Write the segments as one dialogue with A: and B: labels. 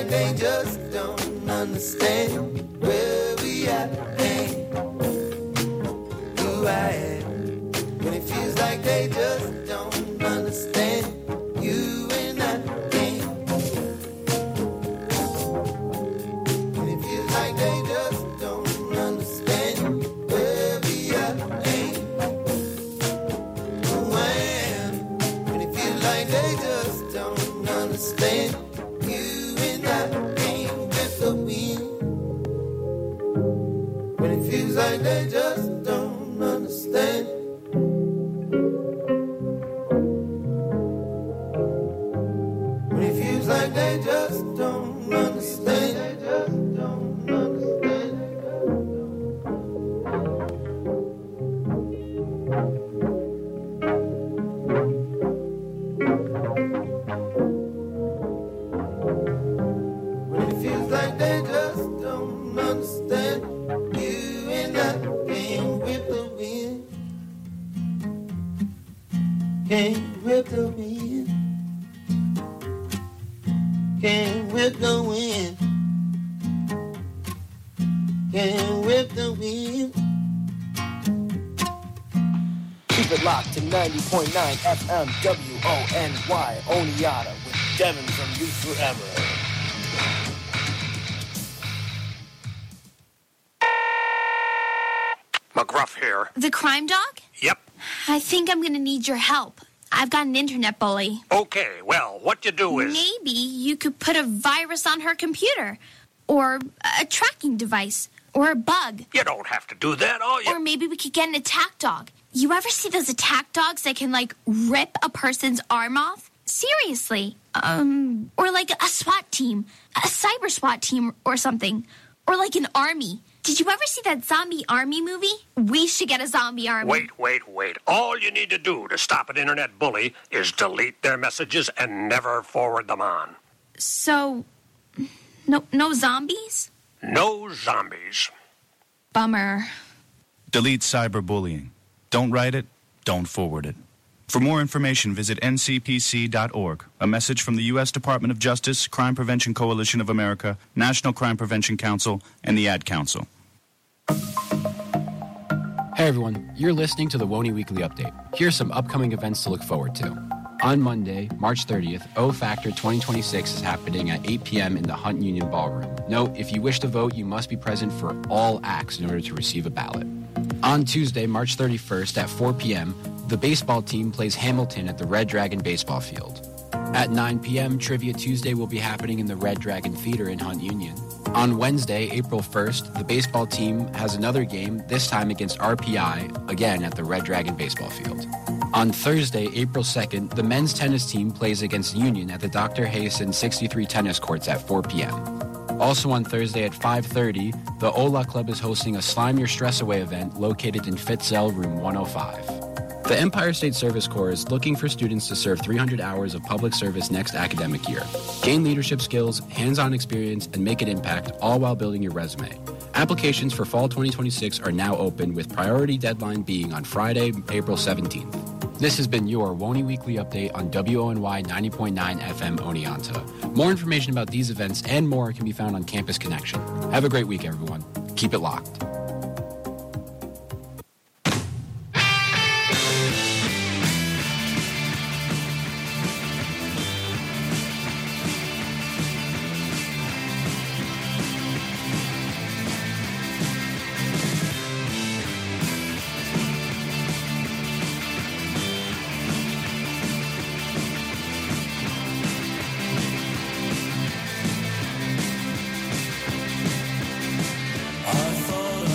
A: like they just don't understand where we are and who I am. When it feels like they just don't understand you and I can. When it feels like they just don't understand where we are and who I am. When it feels like they just don't understand you and I can with the wind. When it feels like they just don't understand. When it feels like they just don't understand. They just don't understand. When it feels like they just don't understand you and I can't whip the wind. Can't whip the wind. Can't whip the wind. Can't whip the wind.
B: Keep it locked to 90.9 FM WONY Oneonta with Devin from Youth Forever.
C: McGruff here.
D: The crime dog?
C: Yep.
D: I think I'm gonna need your help. I've got an internet bully.
C: Okay, well, what you do is...
D: Maybe you could put a virus on her computer. Or a tracking device. Or a bug.
C: You don't have to do that, all you...
D: Or maybe we could get an attack dog. You ever see those attack dogs that can, like, rip a person's arm off? Seriously. Or like a SWAT team. A cyber SWAT team or something. Or like an army. Did you ever see that zombie army movie? We should get a zombie army.
C: Wait. All you need to do to stop an internet bully is delete their messages and never forward them on.
D: So, no zombies?
C: No zombies.
D: Bummer.
E: Delete cyberbullying. Don't write it, don't forward it. For more information, visit ncpc.org. A message from the U.S. Department of Justice, Crime Prevention Coalition of America, National Crime Prevention Council, and the Ad Council.
F: Hey everyone, you're listening to the WONY Weekly Update. Here's some upcoming events to look forward to. On Monday, March 30th, O Factor 2026 is happening at 8 p.m. in the Hunt Union Ballroom. Note, if you wish to vote, you must be present for all acts in order to receive a ballot. On Tuesday, March 31st at 4 p.m., the baseball team plays Hamilton at the Red Dragon Baseball Field. At 9 p.m., Trivia Tuesday will be happening in the Red Dragon Theater in Hunt Union. On Wednesday, April 1st, the baseball team has another game, this time against RPI, again at the Red Dragon Baseball Field. On Thursday, April 2nd, the men's tennis team plays against Union at the Dr. Hayson 63 tennis courts at 4 p.m. Also on Thursday at 5:30, the Ola Club is hosting a Slime Your Stress Away event located in Fitzel Room 105. The Empire State Service Corps is looking for students to serve 300 hours of public service next academic year. Gain leadership skills, hands-on experience, and make an impact, all while building your resume. Applications for fall 2026 are now open, with priority deadline being on Friday, April 17th. This has been your WONY Weekly Update on WONY 90.9 FM Oneonta. More information about these events and more can be found on Campus Connection. Have a great week, everyone. Keep it locked.
A: I thought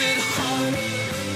A: it harder.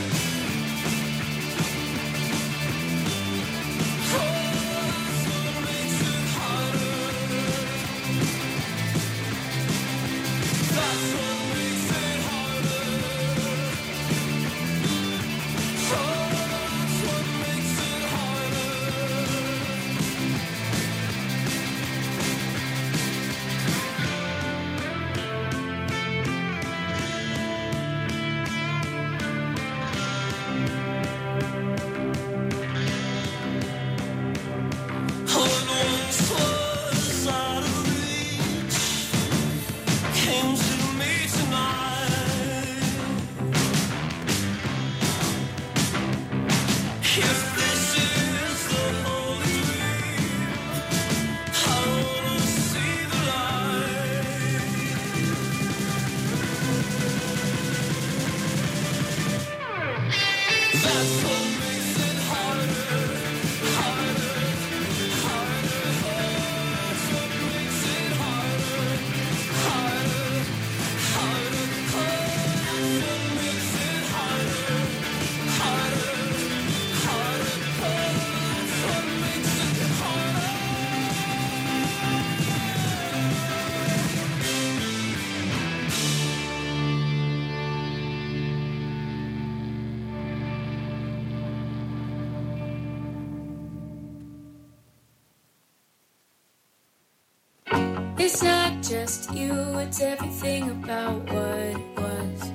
G: It's not just you, it's everything about what it was.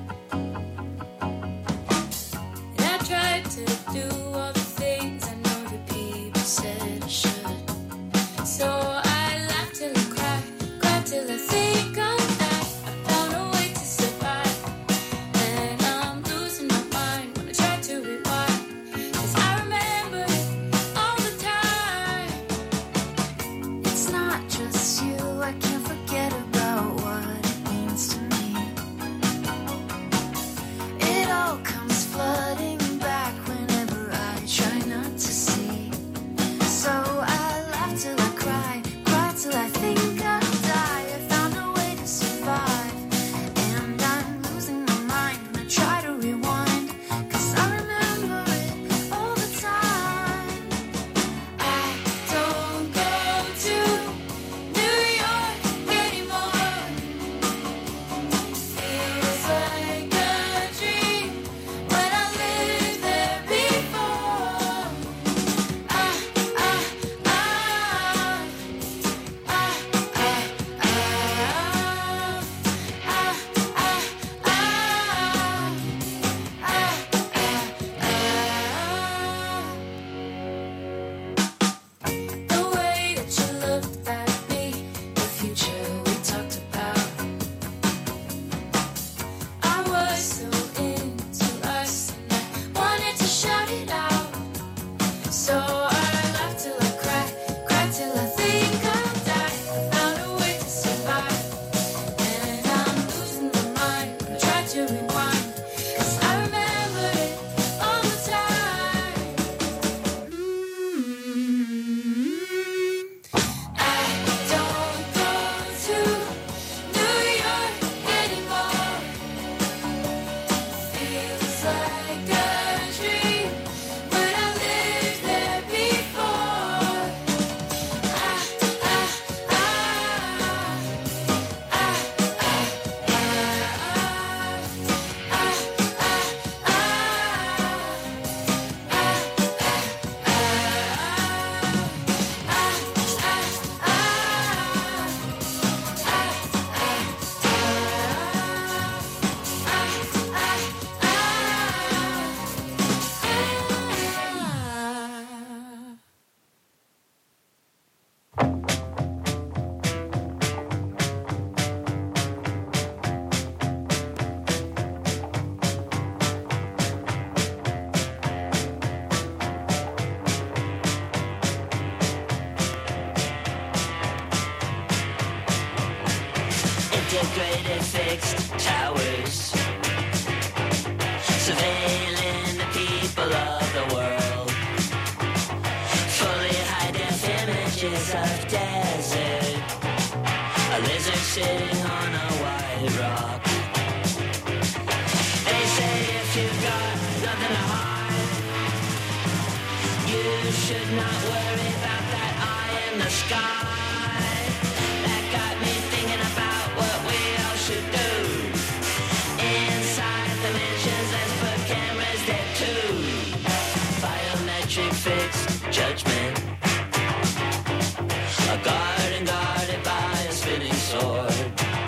G: And I tried to do all the things I know that people said I should. So I laughed till I cried till I think I'm back. I found a way to survive, and I'm losing my mind when I try to rewind. 'Cause I remember it all the time. It's not just you, I can't forget about what it means to me. It all comes flooding back whenever I try not to see. So I laugh till I cry till I think I'll die. I found a way to survive, and I'm losing my mind when I try to rewind. 'Cause I remember it all the time. I don't go to New York anymore. Feels like a dream when I lived there before. The way that you looked at me, the future we talked about. I was so into us and I wanted to shout it out. So I laughed till I cried till I think I'll die. I found a way to survive, and I'm losing my mind when I try to rewind. 'Cause I remember it all the time. I don't go to New York anymore. Feels like a dream when I lived there before.
H: Integrated fixed towers, surveilling the people of the world. Fully high-def images of desert, a lizard sitting on a white rock. They say you've got nothing to hide. You should not worry about that eye in the sky. That got me thinking about what we all should do. Inside dimensions, let's put cameras there too. Biometric fixed judgment. A garden guarded by a spinning sword.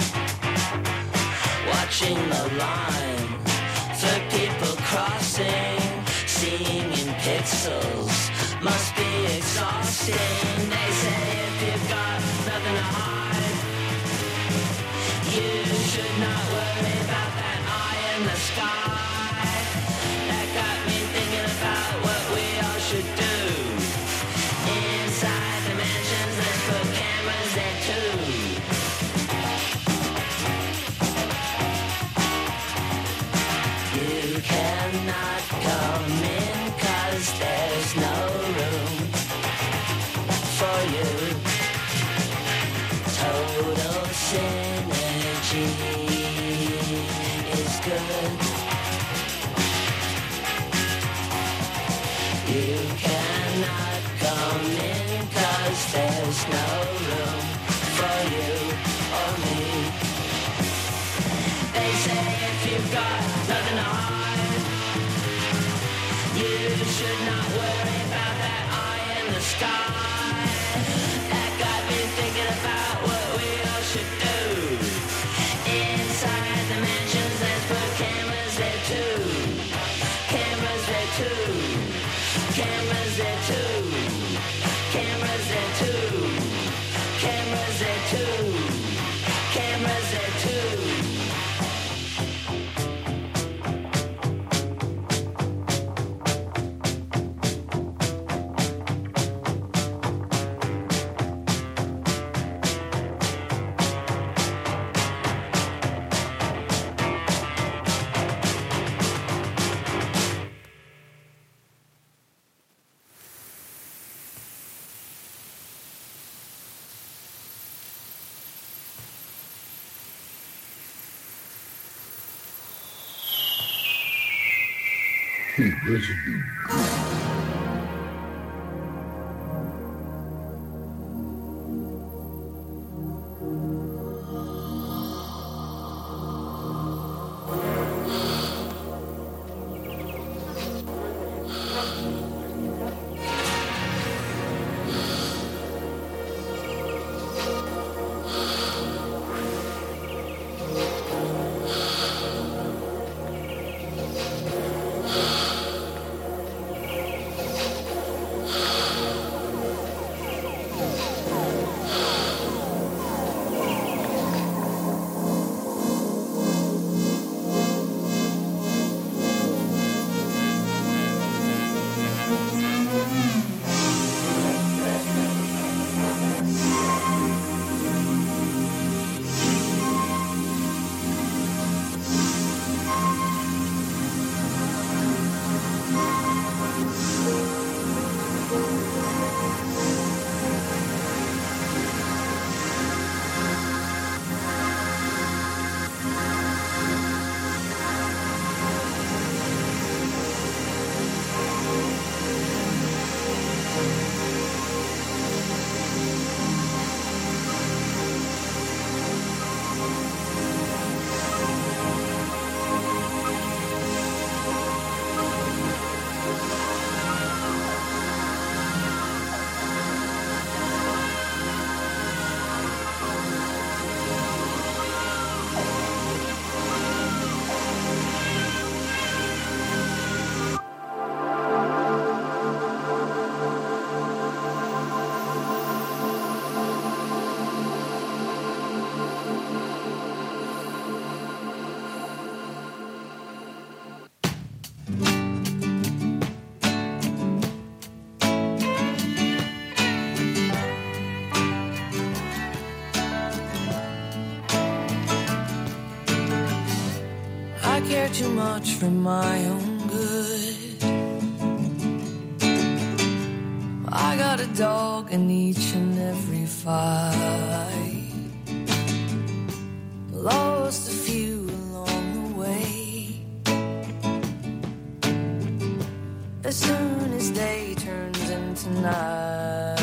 H: Watching the line for people crossing, seeing in pixels must be exhausting. They say if you've got nothing to hide, you should not worry about that eye in the sky. That got me thinking about what we all should do. Inside dimensions, let's put cameras there too. You cannot come in 'cause there's no room for you. Total synergy is good. You cannot come in 'cause there's no room for you or me. They say if you've got nothing to hide, you should not worry about that eye in the sky. That got me thinking about what we all should do. Inside dimensions, let's put cameras there too. Cameras there too. Cameras there too. Cameras there too. Cameras there too. Cameras there too.
A: care too much for my own good. I got a dog in each and every fight. Lost a few along the way. as soon as day turns into night.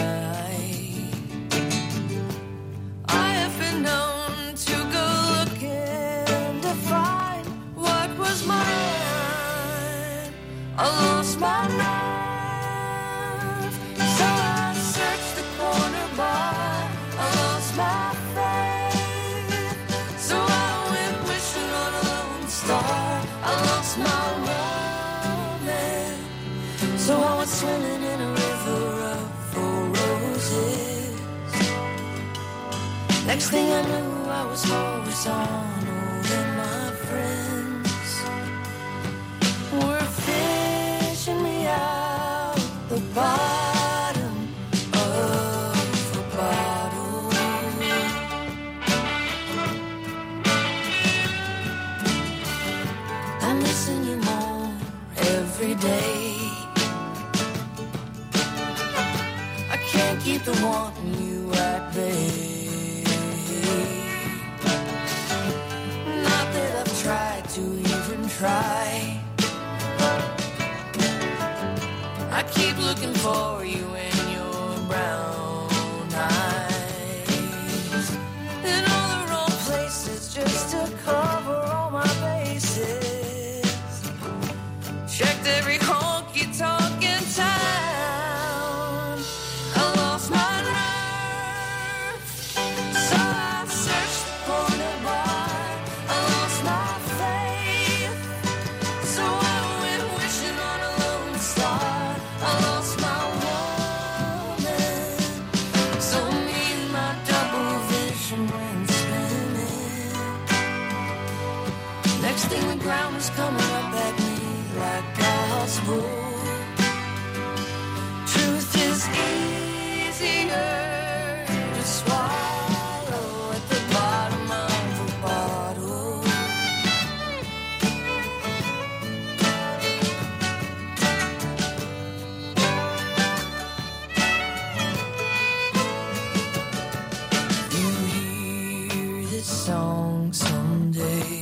A: I have been known to go looking to find what was mine. I lost my nerve, so I searched the corner bar. I lost my faith, so I went wishing on a lone star. I lost my woman, so I was swimming in a river of roses. Next thing I knew, I was horizontal, and my friends were fishing me out the bottom of the bottle. I'm missing you more every day. I can't keep the wanting you at bay. Not that I've tried to even try. I keep looking for you in your brown eyes, in all the wrong places just to cover all my bases. Checked every honky-tonk in town. I lost my nerve, so I searched the corner bar. I lost my faith, so I went wishing on a lone star. I lost my woman, so me and my double vision went spinning. Next thing the ground was coming up at me like gospel. Truth is easier to swallow at the bottom of the bottle. You hear this song someday,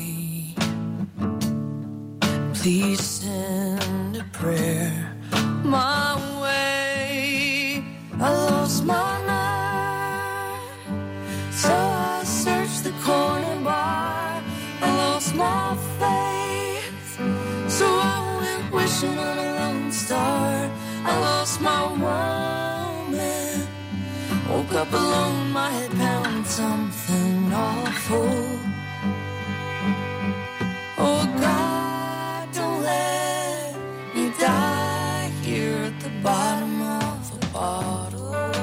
A: please send a prayer my way. I lost my nerve, so I searched the corner bar. I lost my faith, so I went wishing on a lone star. I lost my woman, woke up alone, my head pounding something awful. Oh God, don't let me die here at the bottom of the bottle.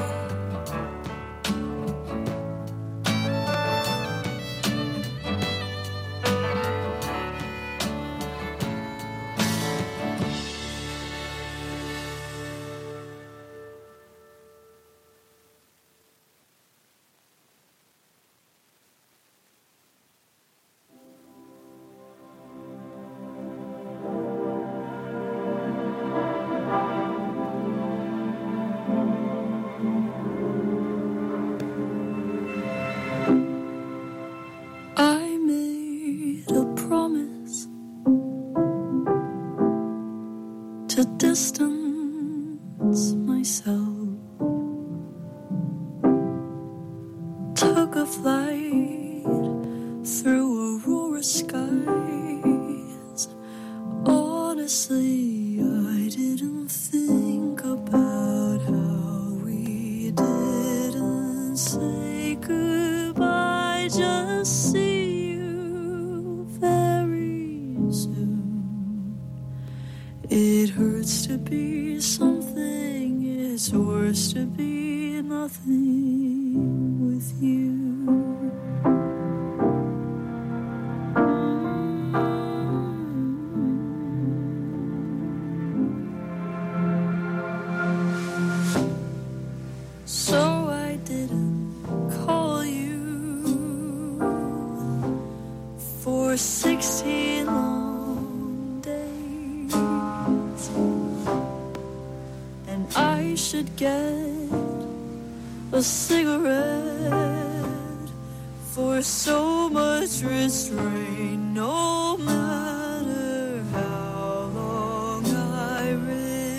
A: I made a promise to distance myself. Took a flight through aurora skies. Honestly, I didn't think about how we didn't say goodbye. Just see you very soon. It hurts to be something, it's worse to be nothing with you. So I didn't call you for 16 long days, and I should get a cigarette for so much restraint, no matter how long I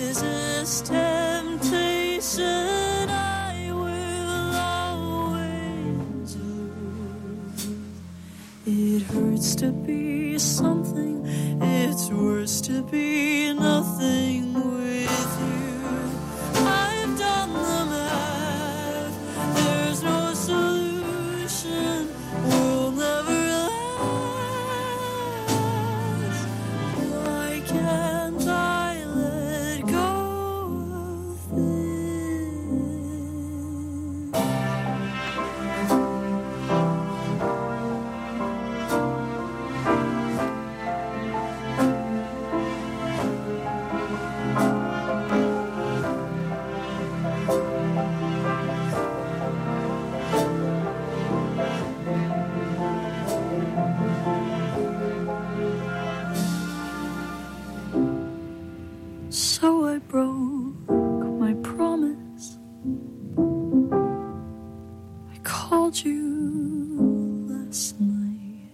I: this temptation I will always lose. It hurts to be something, it's worse to be nothing with you. I've done the math, there's no solution, we'll never last. Why can't I let go of So I broke my promise. I called you last night.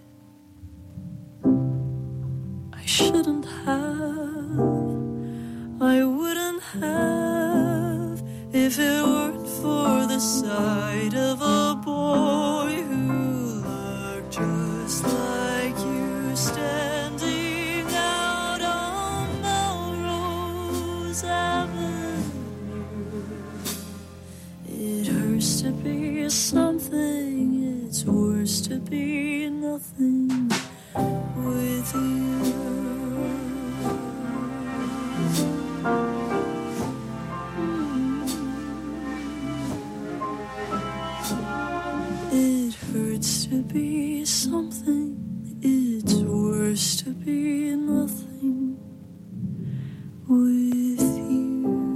I: I shouldn't have, I wouldn't have, if it weren't for the sight of a boy who looked just like you standing out on Melrose Avenue. It hurts to be something, it's worse to be nothing with you. It hurts to be something, it's worse to be nothing with you.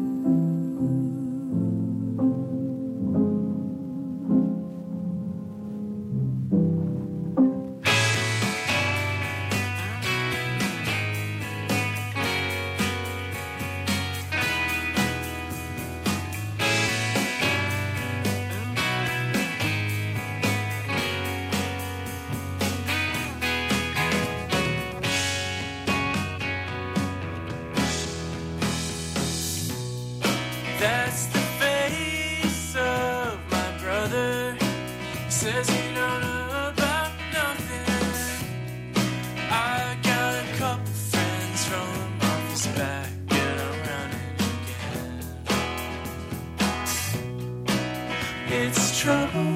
J: That's the face of my brother. Says he don't know about nothing. I got a couple friends from off his back, and I'm running again. It's trouble.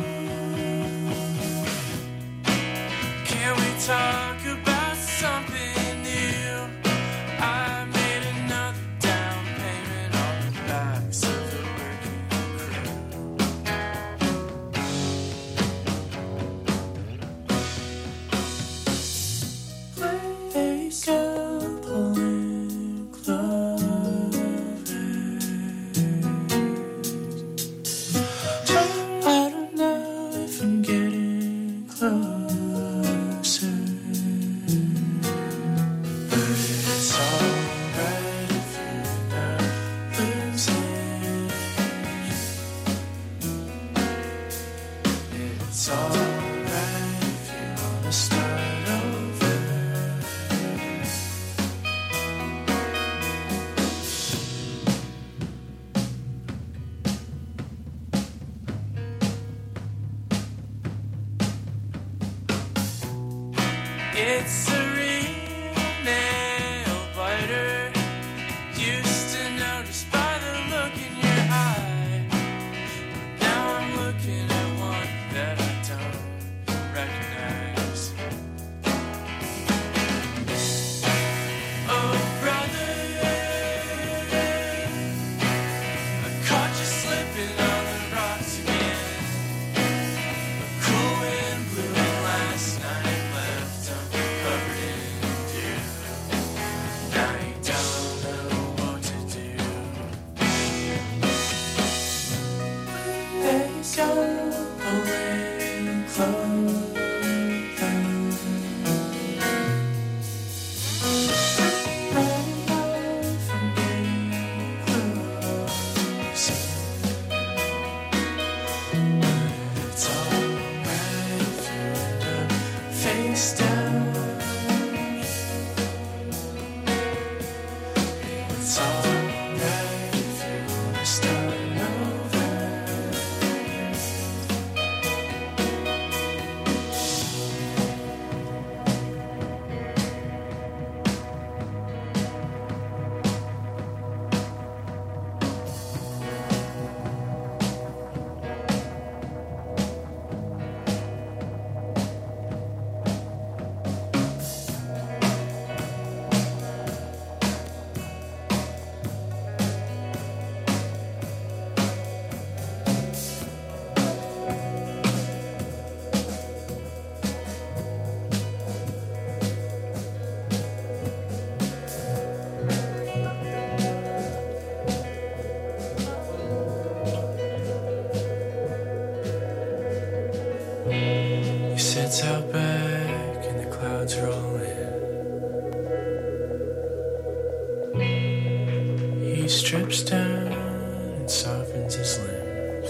J: Can we talk about something new? I made another down payment on the backs of the working crew. Wake up, pulling clovers. I don't know if I'm getting closer. But it's alright if you're not losing. It's alright if you wanna start over. It's a real nail biter. Used to notice by the look in your eye. Now I'm looking at one that I don't recognize. Oh, brother, I caught you slipping on the rocks again. A cool wind blew in last night, left uncovered in dew. Now you don't know what to do. They go pulling clothes. Running away from getting closer. It's alright if you're face down. It's alright if he strips down and softens his limbs.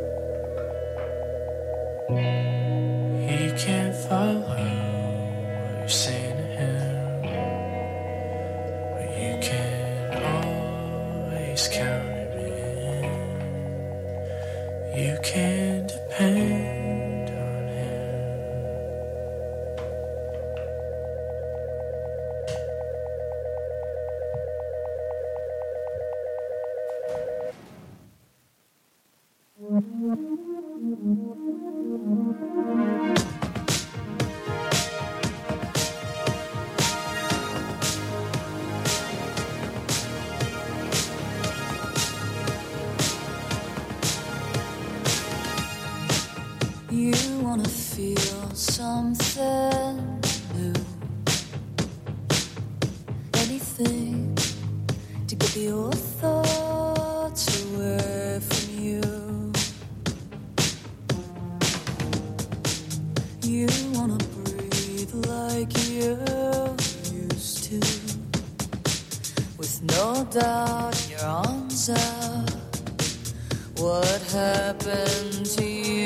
J: He can't follow what you're saying to him, but you can always count him in. You can depend on him.
I: You wanna feel something new, anything to get your thoughts away from you. You wanna breathe like you used to, with no doubt in your arms out. What happened to you?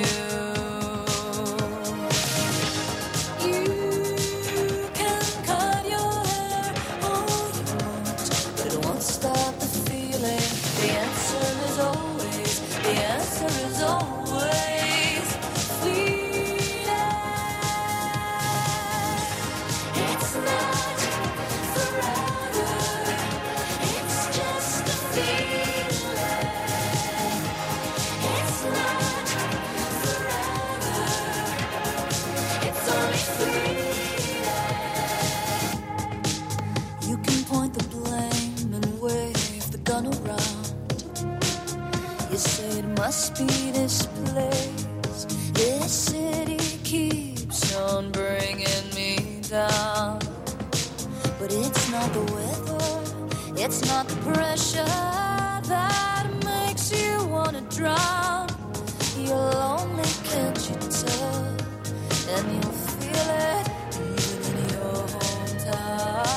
I: Must be this place. This city keeps on bringing me down. But it's not the weather, it's not the pressure that makes you wanna drown. You're lonely, can't you tell? And you'll feel it even in your hometown.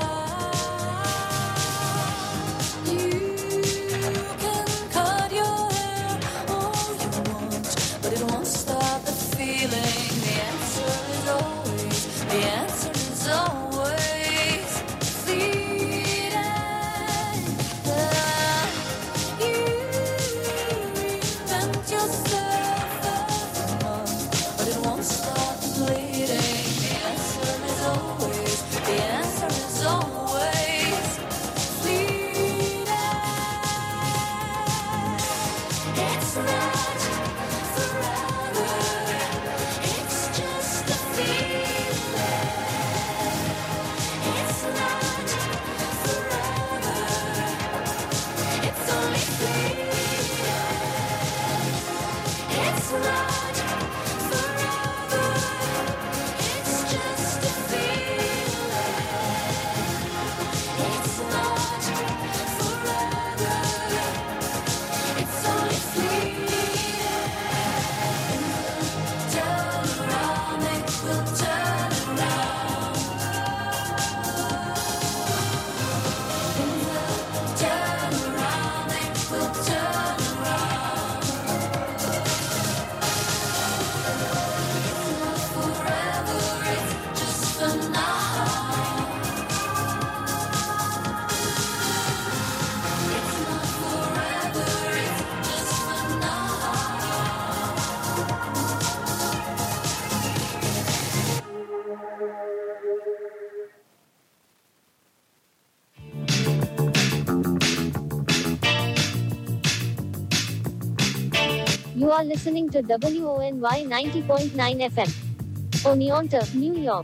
K: You are listening to WONY 90.9 FM. Oneonta, New York.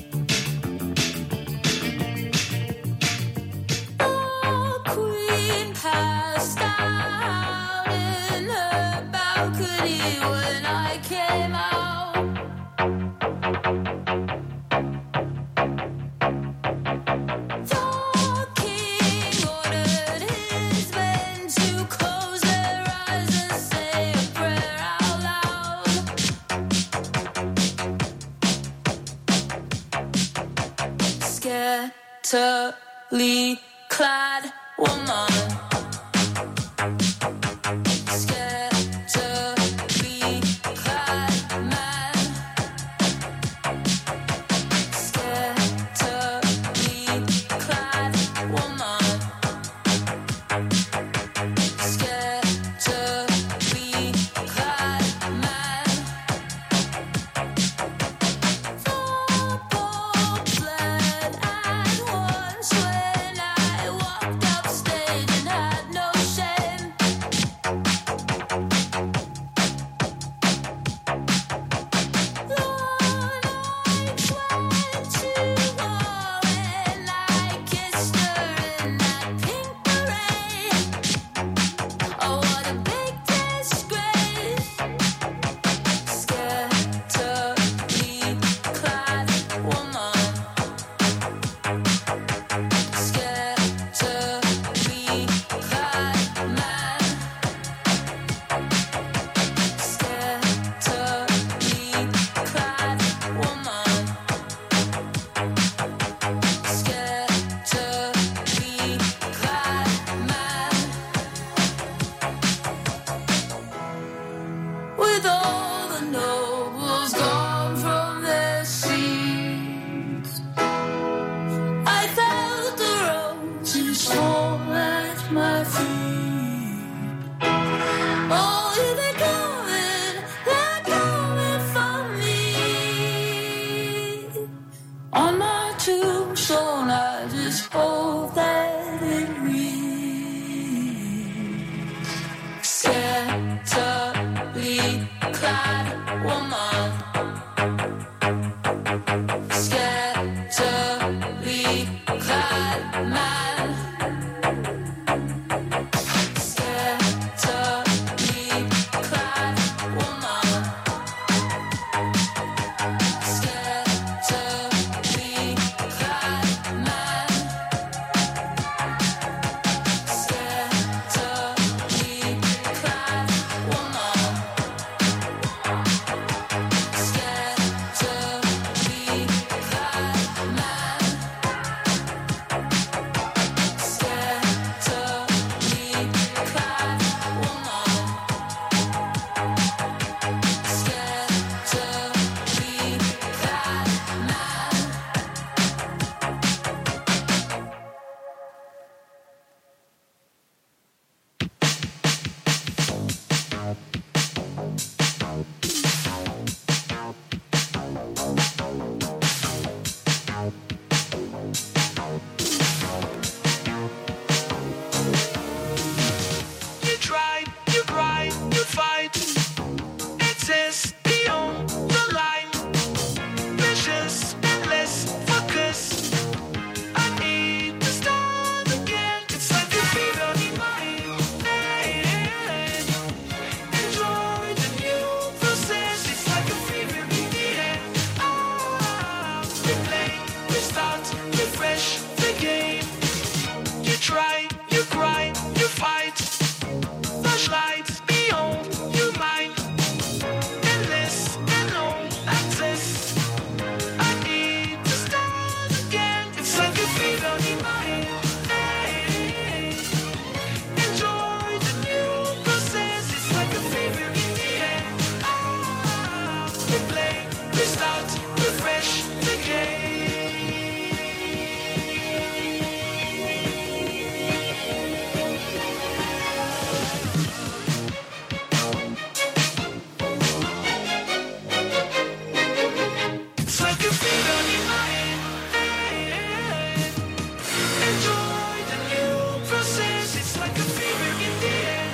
G: The queen passed out in her balcony when I came out. The king ordered his men to close their eyes and say a prayer out loud. Scantily clad woman.
I: my feet. Oh, if they're coming for me. On my tombstone, I just hope that it reads, scantily clad woman, scantily clad man, scantily clad woman, scantily clad man, scantily clad woman, scantily clad man, scantily clad woman, scantily clad man.
J: You try, you cry, you fight. It says beyond the line. Precious, endless, focus. I need to start again. It's like a fever in my head. Enjoy the new process. It's like a fever in the air. We play, we start, refresh the game. You try, you cry, you fight. Flashlights beyond your mind. Endless and no access. I need to start again. It's like a fever in my head. Enjoy the new process. It's like a fever in the air. We play, we start, refresh the game. It's like a fever in my head. Enjoy the new process. It's like a fever in the air.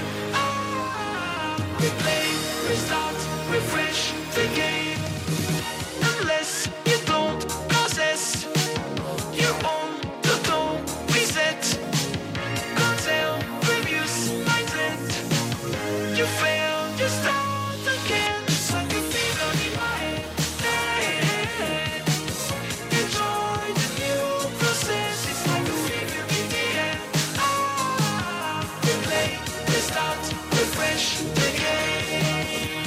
J: We play, we start, refresh the game. Unless you don't possess your own total reset. Cocktail previous mindset. You fail, you start again. It's like a fever in my head. Enjoy the new process. It's like a fever in the air. We play, we start, refresh the game.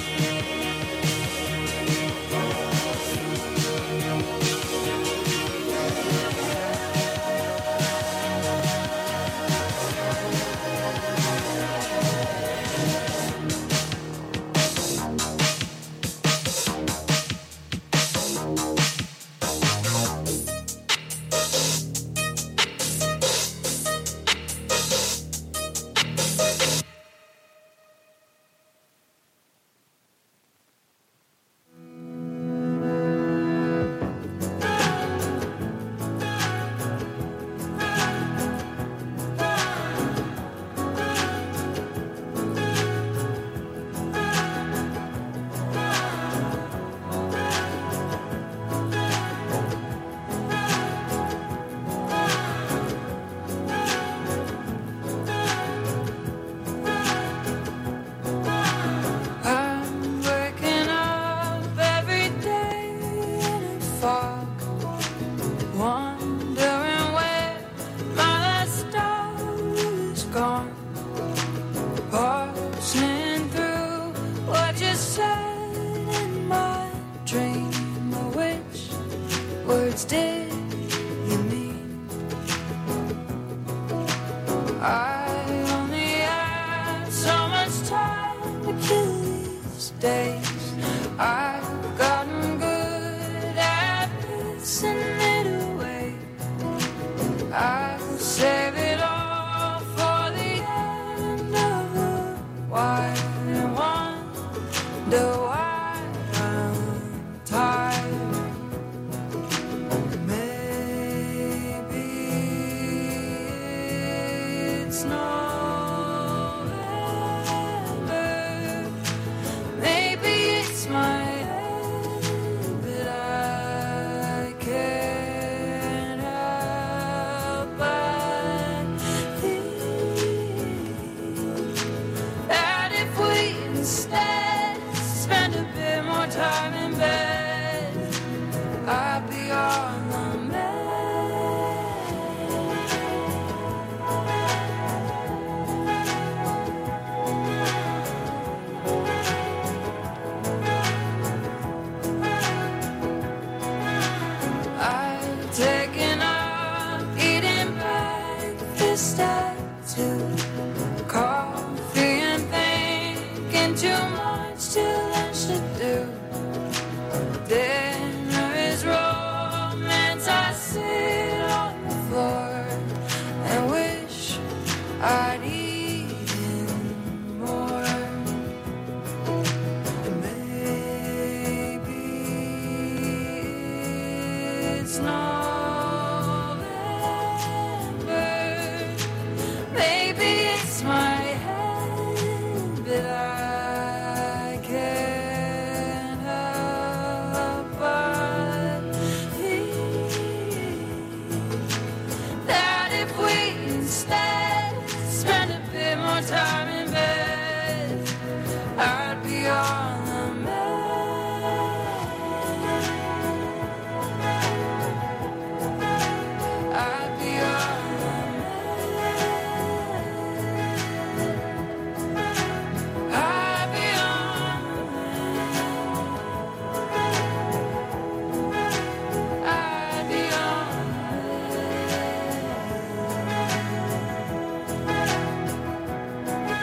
J: I'm waking up every day in a fog, wondering where my last star is gone. Parsing through what you said in my dream. Which words did you mean? I only had so much time to kill these days. I've gotten good at pissing it away. I'll save it all for the
I: it's November. Maybe it's my head, but I can't help but think that if we instead spend a bit more time in bed, I'd be on the mend. I've taken up eating breakfast at 2, coffee and thinking too much till lunch to do. Dinner is romance. I sit on the floor and wish I'd eaten more. Maybe it's November. Maybe it's my head, but I can't help but think that if we instead spend a bit more time in bed, I'd be on the mend. I'd be on the mend. I'd be on the mend. I'd be on the mend.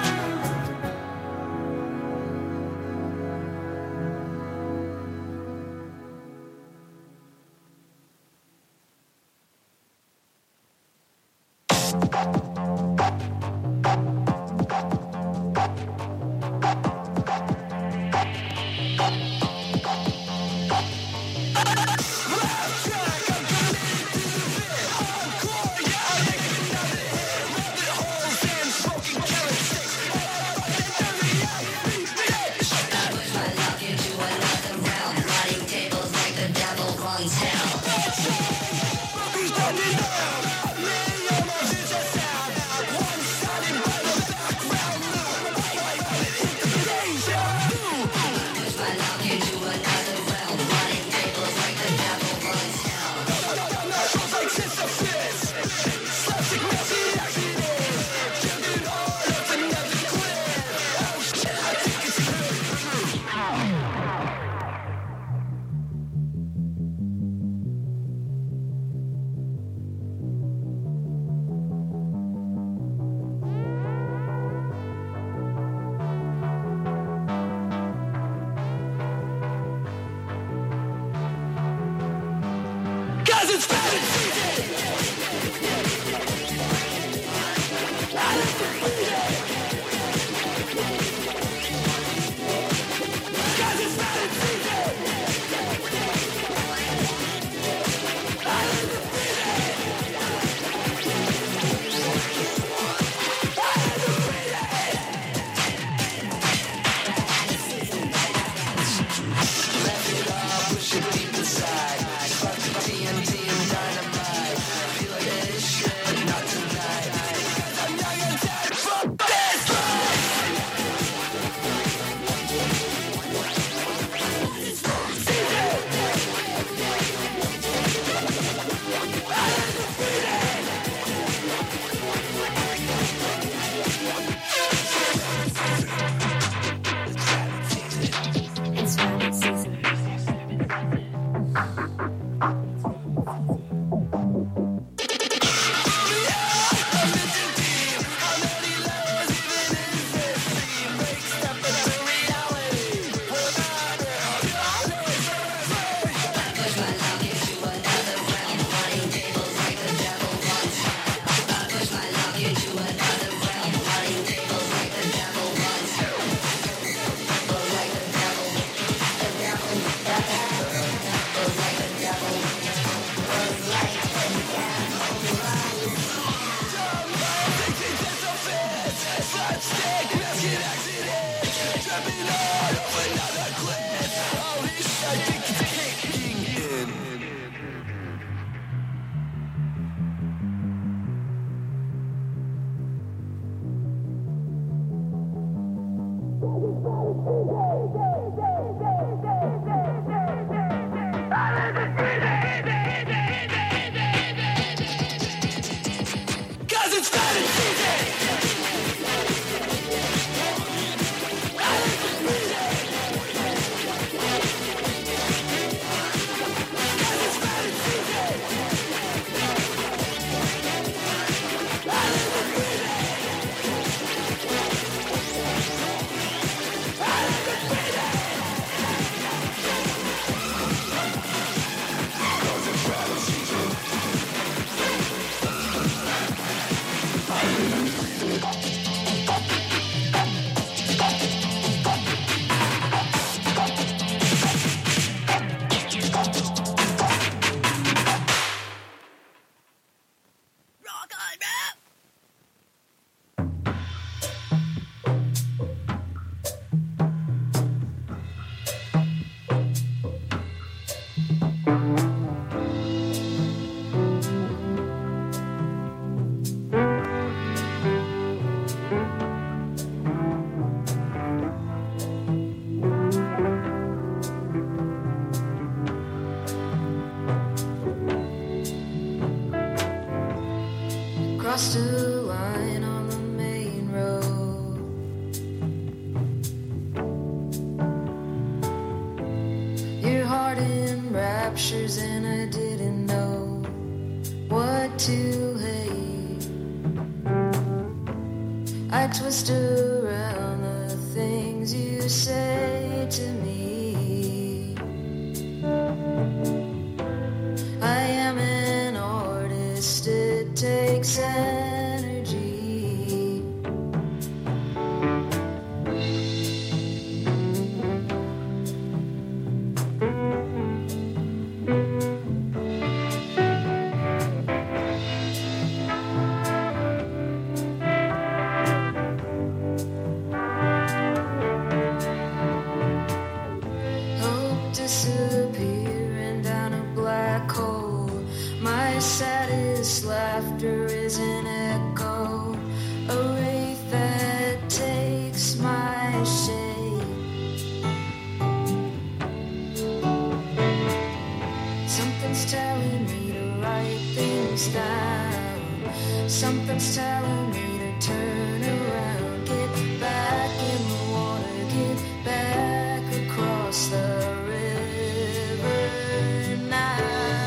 I: Crossed a line on the main road. Your heart in raptures and I didn't know what to hate. I twist around the things you say to me. I am an artist, it takes energy. Hope disappearing down a black hole. My saddest laughter is an echo, a wraith that takes my shape. Something's telling me to write things down. Something's telling me to turn around, get back in the water, get back across the river now.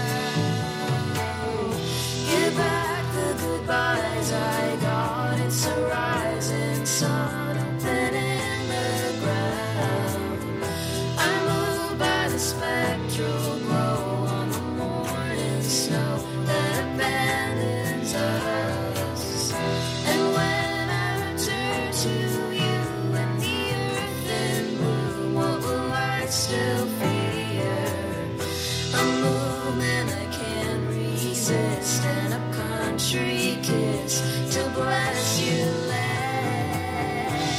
I: Give back the goodbyes I got. It's a rising sun open in the ground. I'm moved by the spectral glow on the morning snow that abandons us. And when I return to you and the earth in bloom, what will I still fear? A movement I can't resist and a country kiss to bless you land.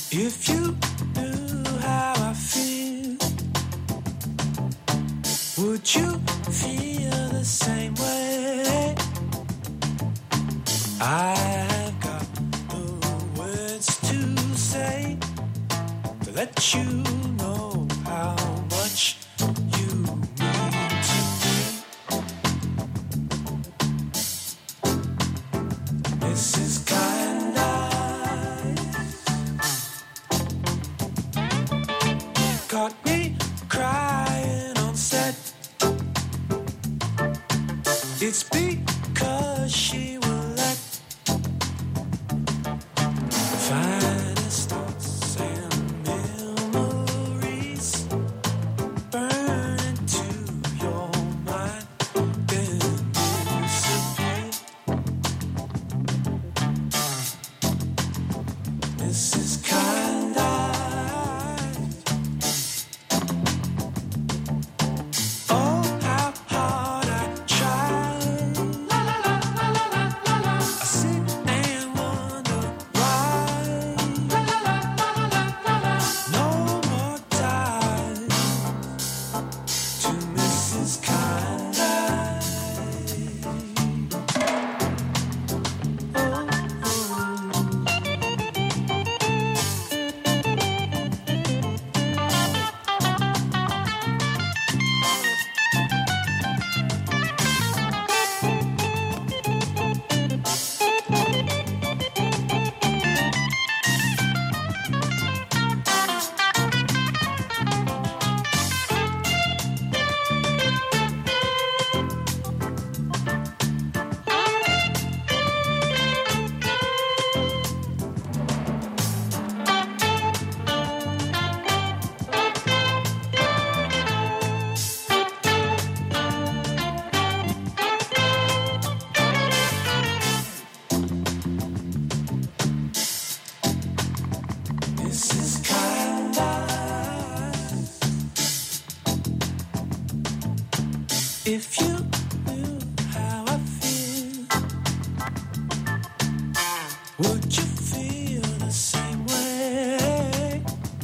J: If you knew how I feel, would you feel the same way? I have got the words to say to let you know how much you mean to me. This is kinda caught me crying on set. It's because she will let finest thoughts and memories burn into your mind, then disappear. This is kinda oh, how hard I try. I sit and wonder why. No more ties to Mrs. Kinda. This is kinda if you knew how I feel, would you feel the same way?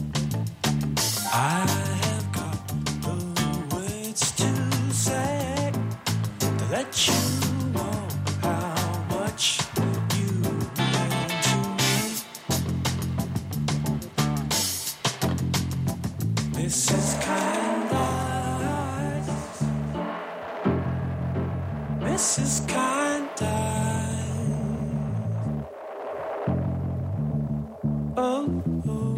J: I have got the words to say to let you know how much you mean to me. This is kinda, this is kinda, oh, oh.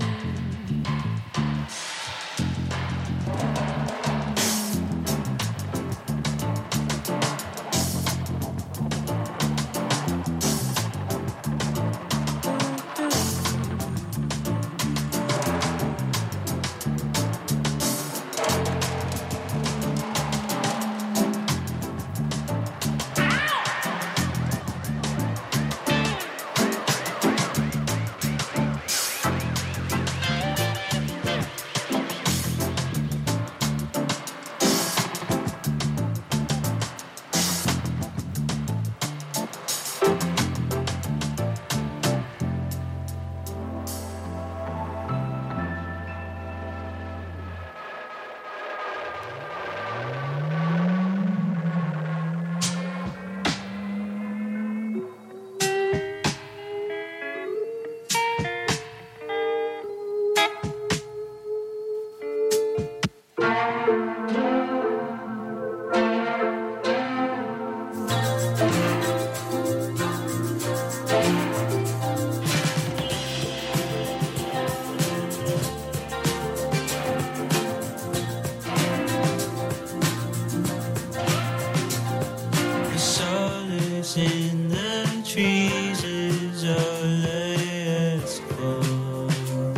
J: The solace in the trees is all I ask for.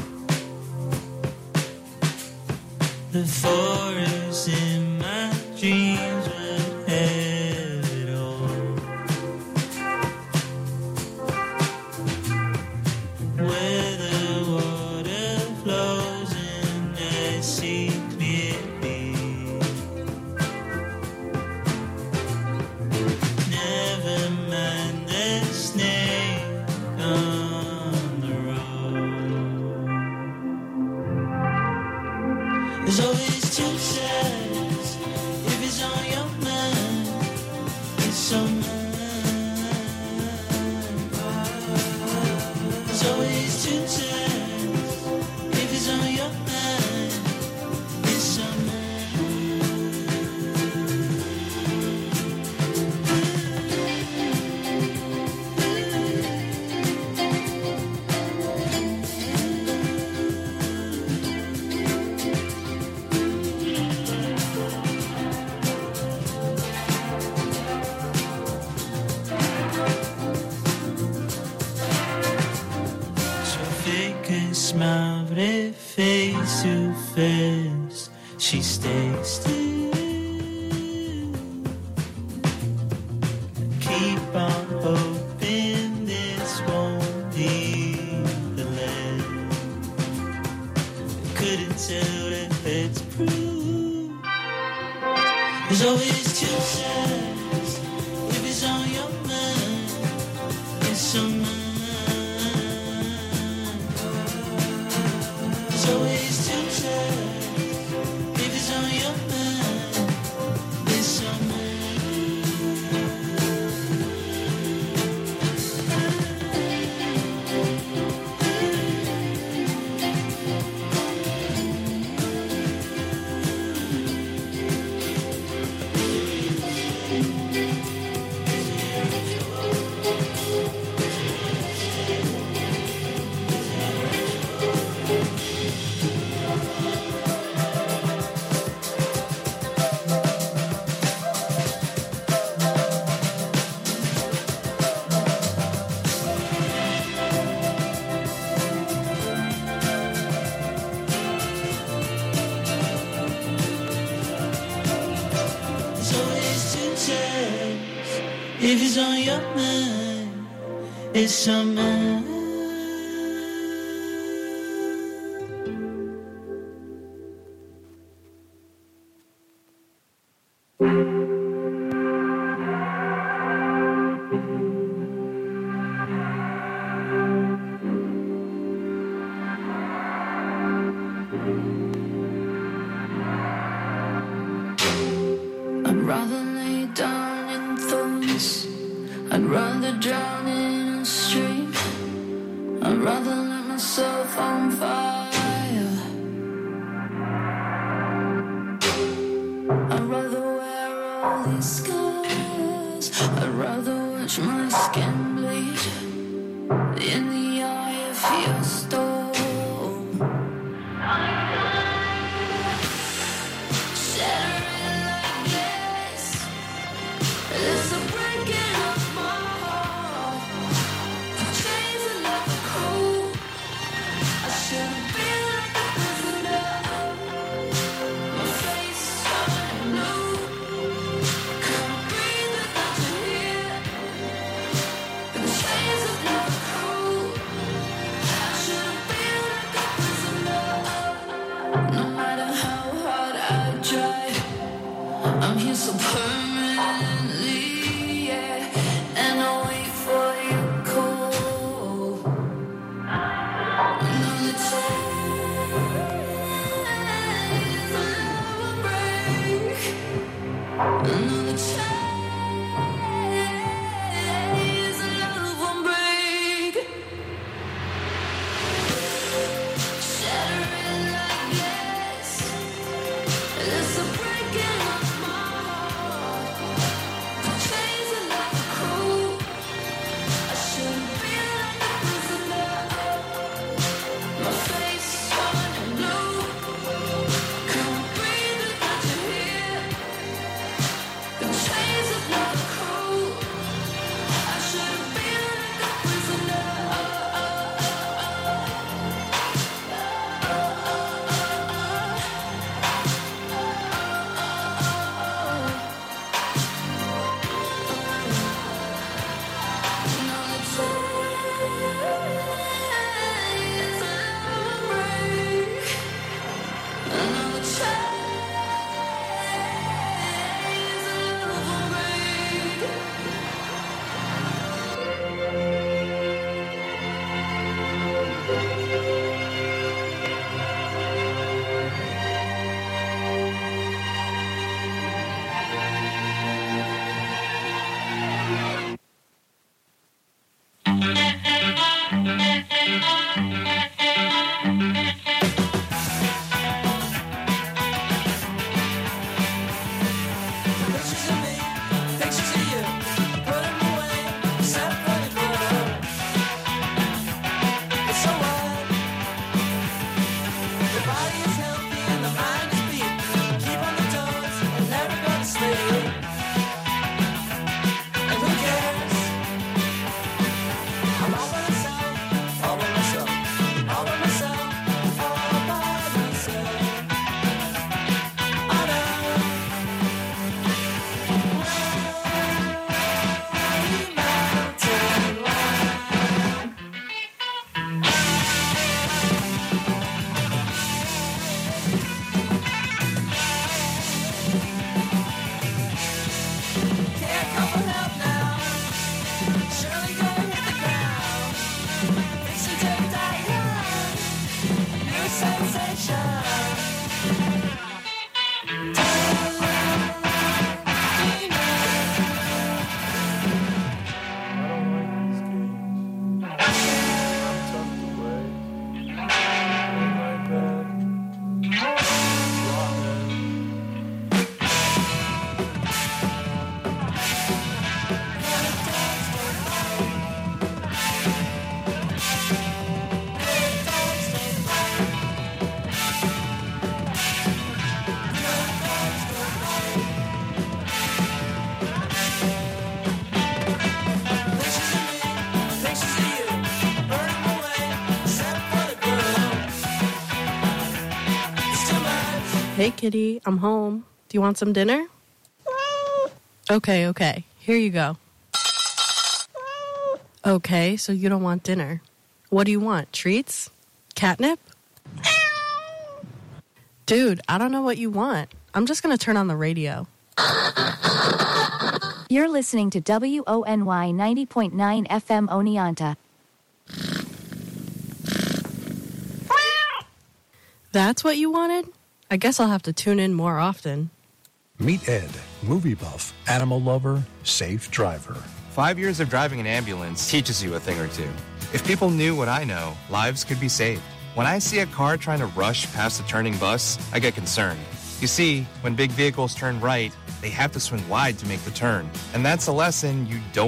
J: The forest in my dreams will have it all. Where the water flows and I see clearly. Never mind the snake.
L: smile, but if face to face, she stays still. Keep on hoping this won't be the land. Couldn't tell if it's proof. There's always two sides. If it's on your mind, it's on mine. There's always two sides. If it's on your mind, it's on mine. If it's on your mind, it's on mine.
I: I'd rather lay down in thorns. I'd rather drown in a stream. I'd rather let myself on fire. I'd rather wear all these scars. I'd rather watch my skin bleed in the eye of your storm. Shattering like glass. There's a breaking of my heart. Chains are never cold. I shouldn't be like a prisoner. My face shining blue. Couldn't breathe without you here. The chains are never cold. I shouldn't be
H: Surely gonna hit the ground. Fixing to die young. New sensation.
M: Hey, kitty, I'm home. Do you want some dinner? Okay. Here you go. Okay, so you don't want dinner. What do you want? Treats? Catnip? Dude, I don't know what you want. I'm just going to turn on the radio.
N: You're listening to WONY 90.9 FM Oneonta.
M: That's what you wanted? I guess I'll have to tune in more often.
O: Meet Ed, movie buff, animal lover, safe driver.
P: 5 years of driving an ambulance teaches you a thing or two. If people knew what I know, lives could be saved. When I see a car trying to rush past a turning bus, I get concerned. You see, when big vehicles turn right, they have to swing wide to make the turn. And that's a lesson you don't